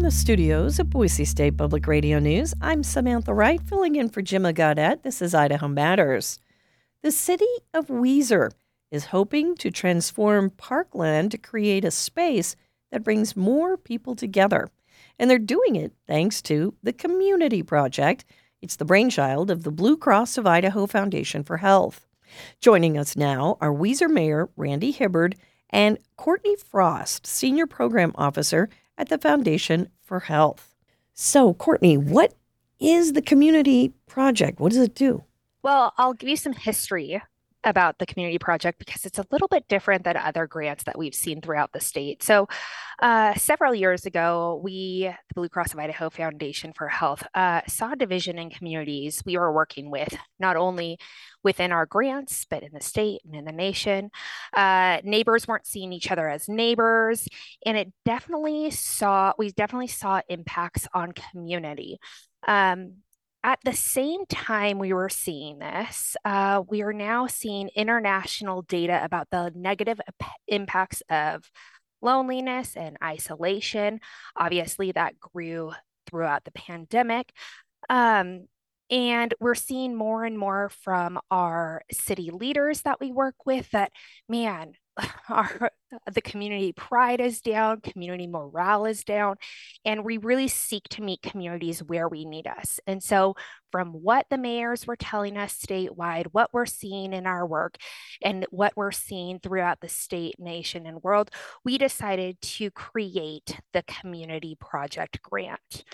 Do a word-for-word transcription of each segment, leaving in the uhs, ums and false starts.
the studios of Boise State Public Radio News, I'm Samantha Wright, filling in for Jimma Gaudette. This is Idaho Matters. The city of Weiser is hoping to transform parkland to create a space that brings more people together. And they're doing it thanks to the Community Project. It's the brainchild of the Blue Cross of Idaho Foundation for Health. Joining us now are Weiser Mayor Randy Hibbard and Courtney Frost, Senior Program Officer at the Foundation for Health. So, Courtney, what is the Community Project? What does it do? Well, I'll give you some history about the Community Project because it's a little bit different than other grants that we've seen throughout the state. So, uh, several years ago, we, the Blue Cross of Idaho Foundation for Health, uh, saw a division in communities we were working with, not only within our grants, but in the state and in the nation. Uh, neighbors weren't seeing each other as neighbors, and it definitely saw, we definitely saw impacts on community. Um, At the same time we were seeing this, uh, we are now seeing international data about the negative impacts of loneliness and isolation. Obviously, that grew throughout the pandemic. Um, and we're seeing more and more from our city leaders that we work with that, man, our the community pride is down, community morale is down, and we really seek to meet communities where we need us. And so from what the mayors were telling us statewide, what we're seeing in our work, and what we're seeing throughout the state, nation, and world, we decided to create the Community Project Grant.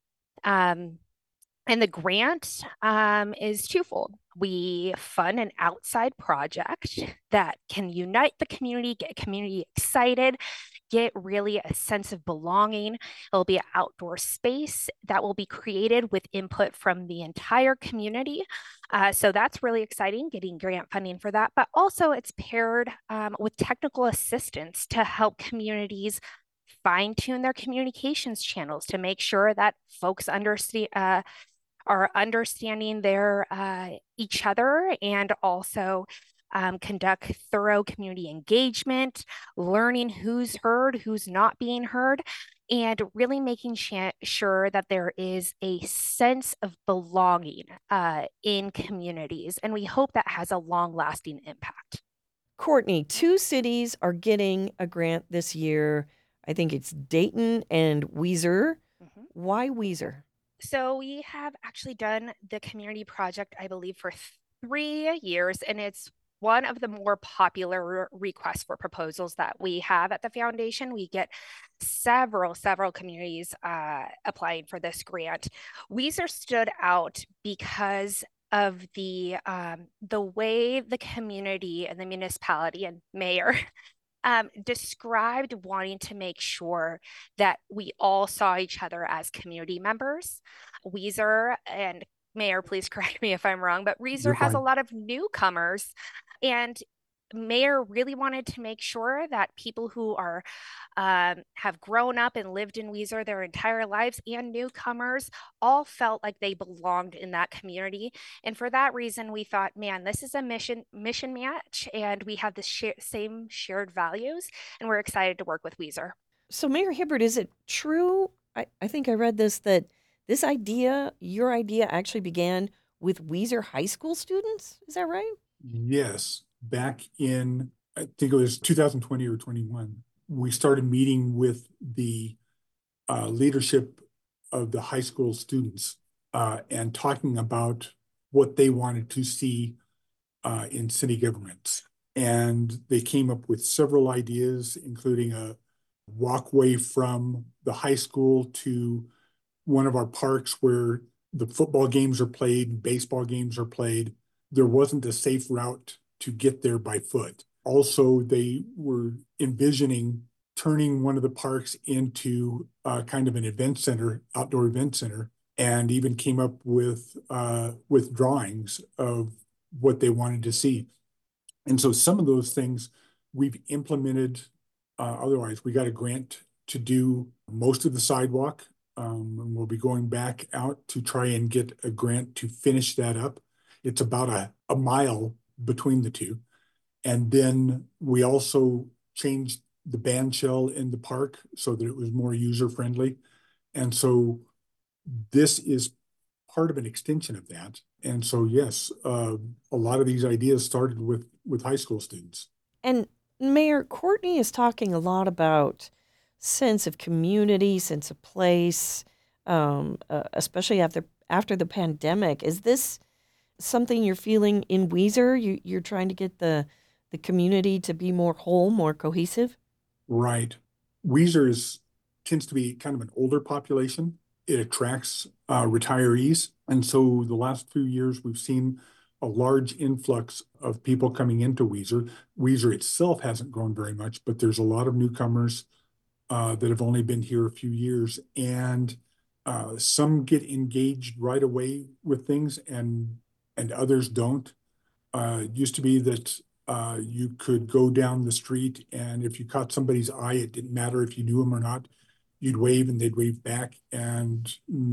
Um, and the grant um, is twofold. We fund an outside project that can unite the community, get community excited, get really a sense of belonging. It'll be an outdoor space that will be created with input from the entire community. Uh, so that's really exciting, getting grant funding for that. But also it's paired um, with technical assistance to help communities fine tune their communications channels to make sure that folks understand uh, are understanding their uh, each other, and also um, conduct thorough community engagement, learning who's heard, who's not being heard, and really making sure that there is a sense of belonging uh, in communities. And we hope that has a long-lasting impact. Courtney, two cities are getting a grant this year. I think it's Dayton and Weiser. Mm-hmm. Why Weiser? So we have actually done the Community Project, I believe, for three years, and it's one of the more popular requests for proposals that we have at the foundation. We get several, several communities uh, applying for this grant. Weiser stood out because of the um, the way the community and the municipality and mayor Um, described wanting to make sure that we all saw each other as community members. Weiser, and Mayor, please correct me if I'm wrong, but Weiser has a lot of newcomers, and Mayor really wanted to make sure that people who are um, have grown up and lived in Weiser their entire lives and newcomers all felt like they belonged in that community. And for that reason, we thought, man, this is a mission mission match, and we have the sh- same shared values, and we're excited to work with Weiser. So, Mayor Hibbard, is it true? I, I think I read this that this idea, your idea, actually began with Weiser High School students. Is that right? Yes. Back in, I think it was two thousand twenty or twenty-one, we started meeting with the uh, leadership of the high school students uh, and talking about what they wanted to see uh, in city governments. And they came up with several ideas, including a walkway from the high school to one of our parks where the football games are played, baseball games are played. There wasn't a safe route to get there by foot. Also, they were envisioning turning one of the parks into uh, kind of an event center, outdoor event center, and even came up with uh, with drawings of what they wanted to see. And so some of those things we've implemented. Uh, otherwise, we got a grant to do most of the sidewalk, um, and we'll be going back out to try and get a grant to finish that up. It's about a, a mile between the two. And then we also changed the band shell in the park so that it was more user friendly. And so this is part of an extension of that. And so, yes, uh, a lot of these ideas started with, with high school students. And Mayor Courtney is talking a lot about sense of community, sense of place, um, uh, especially after after the pandemic. Is this something you're feeling in Weiser? You, you're trying to get the the community to be more whole, more cohesive? Right. Weiser is, tends to be kind of an older population. It attracts uh, retirees. And so the last few years, we've seen a large influx of people coming into Weiser. Weiser itself hasn't grown very much, but there's a lot of newcomers uh, that have only been here a few years. And uh, some get engaged right away with things and and others don't. Uh, it used to be that uh, you could go down the street, and if you caught somebody's eye, it didn't matter if you knew them or not. You'd wave and they'd wave back. And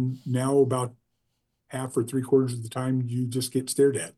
now about half or three quarters of the time, you just get stared at.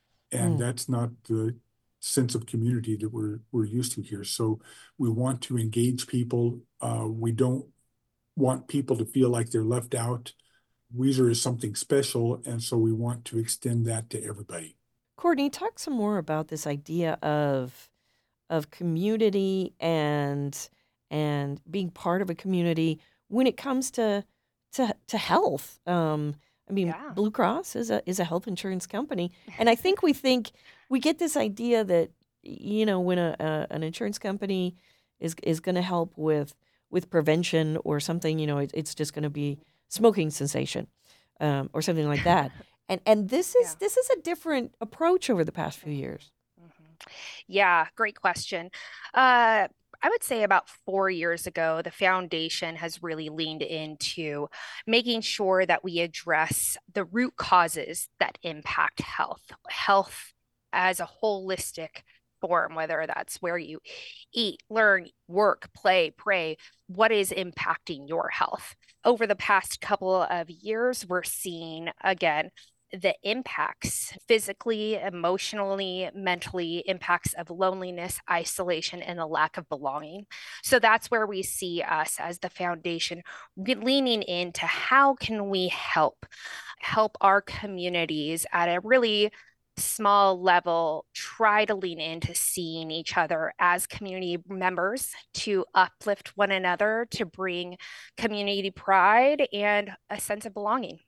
And Mm. that's not the sense of community that we're we're used to here. So we want to engage people. Uh, we don't want people to feel like they're left out. Weiser is something special, and so we want to extend that to everybody. Courtney, talk some more about this idea of of community and and being part of a community when it comes to to to health. Um, I mean, Yeah. Blue Cross is a is a health insurance company, and I think we think we get this idea that you know when a, a an insurance company is is going to help with with prevention or something, you know, it, it's just going to be smoking cessation um, or something like that. And and this is Yeah. this is a different approach over the past few years. Mhm. Yeah, great question. Uh, I would say about four years ago, the foundation has really leaned into making sure that we address the root causes that impact health, health as a holistic form, whether that's where you eat, learn, work, play, pray, what is impacting your health. Over the past couple of years, we're seeing again the impacts physically, emotionally, mentally, impacts of loneliness, isolation, and the lack of belonging. So that's where we see us as the foundation leaning into how can we help help our communities at a really small level try to lean into seeing each other as community members to uplift one another, to bring community pride and a sense of belonging.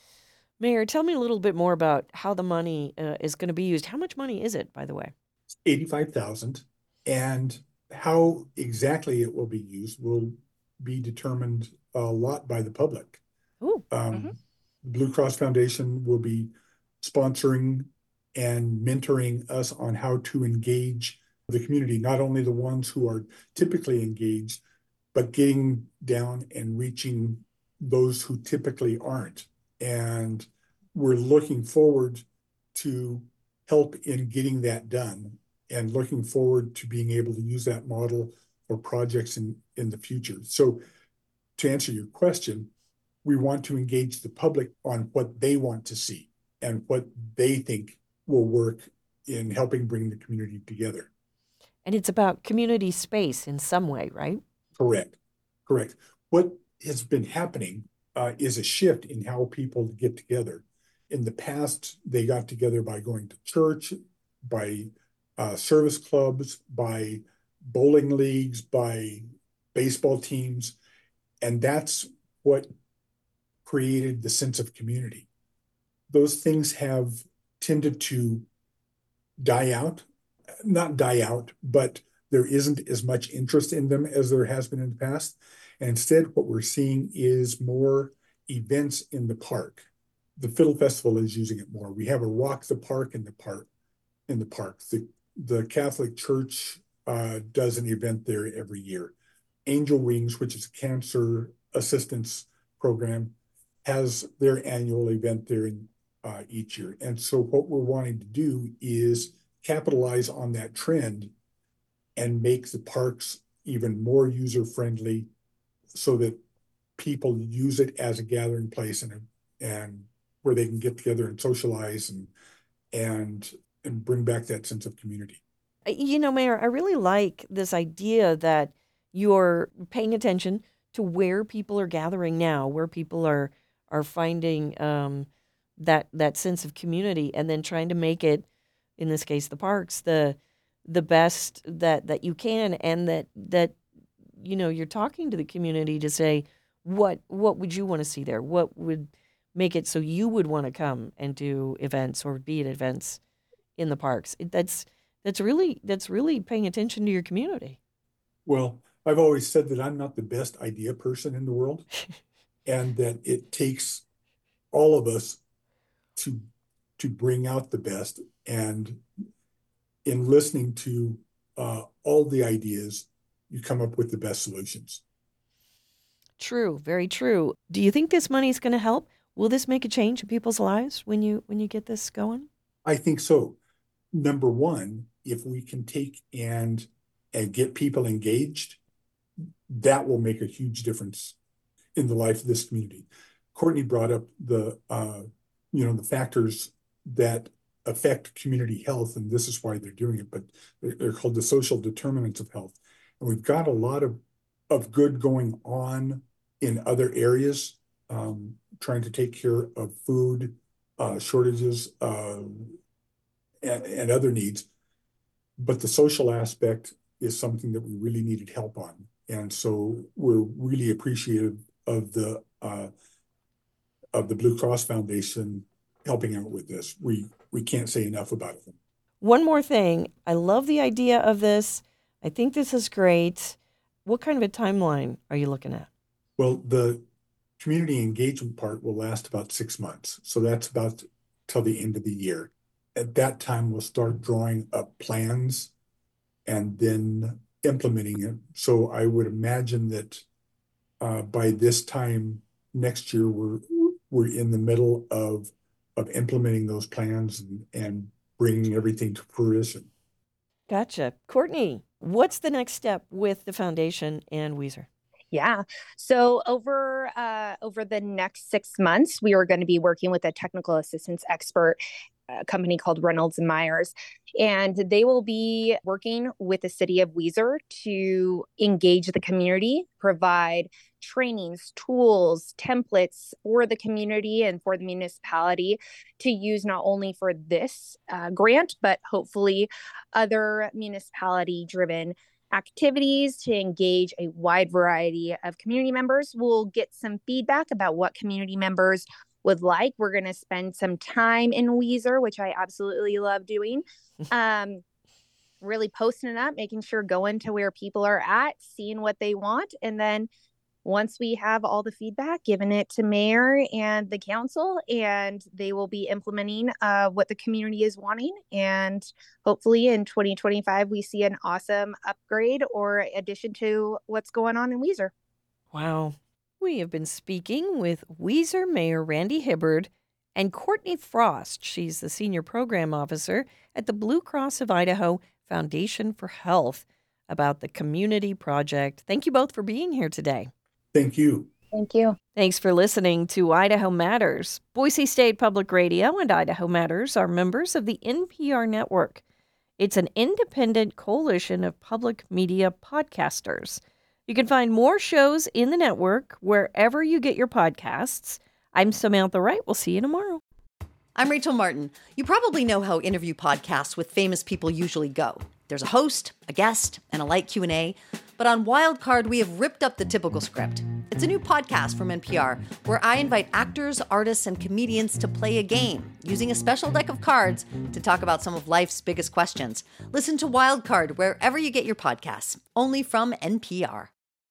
Mayor, tell me a little bit more about how the money uh, is going to be used. How much money is it, by the way? eighty-five thousand, and how exactly it will be used will be determined a lot by the public. Ooh, Mhm. Um, Blue Cross Foundation will be sponsoring and mentoring us on how to engage the community, not only the ones who are typically engaged, but getting down and reaching those who typically aren't. And we're looking forward to help in getting that done and looking forward to being able to use that model for projects in, in the future. So to answer your question, we want to engage the public on what they want to see and what they think will work in helping bring the community together. and it's about community space in some way, right? Correct. Correct. What has been happening uh, is a shift in how people get together. In the past, they got together by going to church, by uh, service clubs, by bowling leagues, by baseball teams. And that's what created the sense of community. Those things have tended to die out, not die out, but there isn't as much interest in them as there has been in the past. And instead, what we're seeing is more events in the park. The Fiddle Festival is using it more. We have a Rock the Park in the park. In the park, the the Catholic Church uh, does an event there every year. Angel Wings, which is a cancer assistance program, has their annual event there in, uh, each year. And so what we're wanting to do is capitalize on that trend and make the parks even more user-friendly so that people use it as a gathering place and, and where they can get together and socialize and, and, and bring back that sense of community. Uh, You know, Mayor, I really like this idea that you're paying attention to where people are gathering now, where people are are finding um, that that sense of community, and then trying to make it, in this case, the parks, the the best that that you can, and that that you know you're talking to the community to say what what would you want to see there, what would make it so you would want to come and do events or be at events in the parks. It, that's that's really that's really paying attention to your community. Well, I've always said that I'm not the best idea person in the world, and that it takes all of us to to bring out the best. And in listening to uh, all the ideas, you come up with the best solutions. True, very true. Do you think this money is going to help? Will this make a change in people's lives when you when you get this going? I think so. Number one, if we can take and and get people engaged, that will make a huge difference in the life of this community. Courtney brought up the uh, you know the factors that affect community health, and this is why they're doing it. But they're, they're called the social determinants of health, and we've got a lot of of good going on in other areas, um, trying to take care of food uh, shortages uh, and, and other needs. But the social aspect is something that we really needed help on. And so we're really appreciative of the uh, of the Blue Cross Foundation helping out with this. We we can't say enough about it. One more thing. I love the idea of this. I think this is great. What kind of a timeline are you looking at? Well, the community engagement part will last about six months. So that's about till the end of the year. At that time, we'll start drawing up plans and then implementing it. So I would imagine that uh, by this time next year, we're we're in the middle of of implementing those plans and, and bringing everything to fruition. Gotcha. Courtney, what's the next step with the foundation and Weiser? Yeah. So over uh, over the next six months, we are going to be working with a technical assistance expert, a company called Reynolds and Myers, and they will be working with the city of Weiser to engage the community, provide trainings, tools, templates for the community and for the municipality to use not only for this uh, grant, but hopefully other municipality-driven activities to engage a wide variety of community members. We'll get some feedback about what community members would like. We're going to spend some time in Weiser, which I absolutely love doing. Um, really posting it up, making sure going to where people are at, seeing what they want. And then once we have all the feedback, giving it to mayor and the council, and they will be implementing uh, what the community is wanting. And hopefully in twenty twenty-five, we see an awesome upgrade or addition to what's going on in Weiser. Wow. We have been speaking with Weiser Mayor Randy Hibbard and Courtney Frost. She's the Senior Program Officer at the Blue Cross of Idaho Foundation for Health about the community project. Thank you both for being here today. Thank you. Thank you. Thanks for listening to Idaho Matters. Boise State Public Radio and Idaho Matters are members of the N P R network. It's an independent coalition of public media podcasters. You can find more shows in the network wherever you get your podcasts. I'm Samantha Wright. We'll see you tomorrow. I'm Rachel Martin. You probably know how interview podcasts with famous people usually go. There's a host, a guest, and a light Q and A. But on Wildcard, we have ripped up the typical script. It's a new podcast from N P R where I invite actors, artists, and comedians to play a game using a special deck of cards to talk about some of life's biggest questions. Listen to Wildcard wherever you get your podcasts, only from N P R.